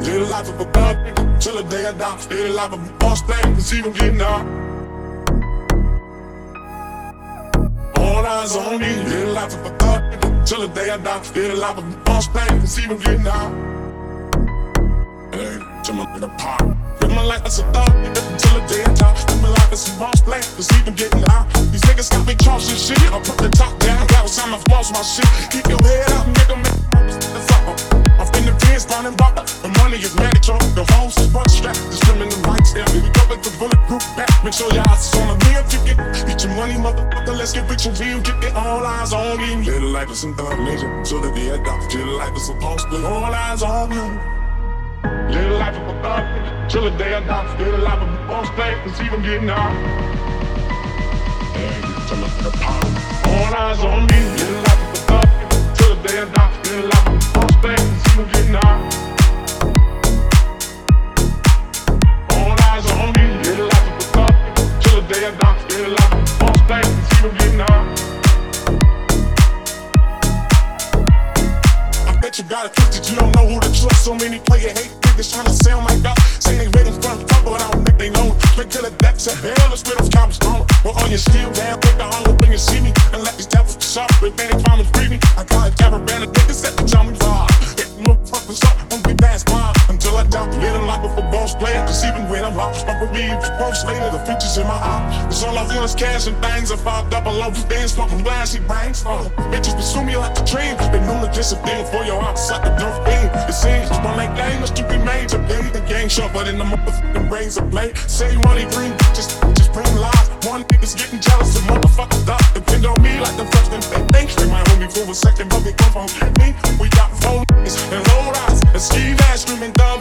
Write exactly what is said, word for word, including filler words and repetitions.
Live the life of a thug nigga till the day I die. Live the life of a boss thing, cause even getting out. All eyes on me. Live the life of a thug nigga till the day I die. Live the life of a boss thing, cause even getting out. Hey, to my nigga pop. Live my life as a thug nigga till the day I die. Live my life as a boss thing, cause even getting out. These niggas got me crossing shit. I put the top down, got some of boss my shit. Keep your head up, nigga, make the fuck up. I'm in the pins, running back. The money is mandatory. The hoes is butt strapped. Discriminating rights there. We go with the bulletproof back. Make sure your eyes is on the real ticket. Get your money, motherfucker. Let's get rich and real. Get it all eyes on me. Little life is some thug nigga. So the day I die. Little life is supposed to. All eyes on me. Little life of a thug nigga. Till the day I die. Little life of a boss thing. Cause even getting out. Hey, tell me the power. All eyes on me. Little life of a thug nigga. Till the day I die. Little life of a boss thing. Cause even getting out. All eyes on me. Little life of a thug nigga. Till the day I die. Little life of a boss thing. Cause even getting out. I bet you got it twisted. You don't know who to trust. So many player hate niggas trying to sound like that. Say they ready for the fuck, but I don't think they know. Straight to the depths of hell. Let's spit off common stronger. Well, on your steel down, take the hunger when you see me. And let these devils be sharp. If they ain't trying to free me, I got a caravan of niggas that can tell me vibe. Hit them motherfuckers up, won't be past mine. Until I die, live a life of a boss player. Cause even when I'm lost, my believe post later, the features in my eye. Cause all I feel is cash and things. If I double over, dance, smoking glass, he bangs. Oh, bitches pursue me like a dream. They know the discipline for your ops like a dirt thing. It seems one like game, let's keep it made to play. The game sharper than the motherfucking brains of play. Say money green, just, just bring lies. One nigga's getting jealous and motherfuckers die. Depend on me like the first and they think. They might hold me for a second, but they come from me. We got four niggas and low rise and ski mask screaming dog.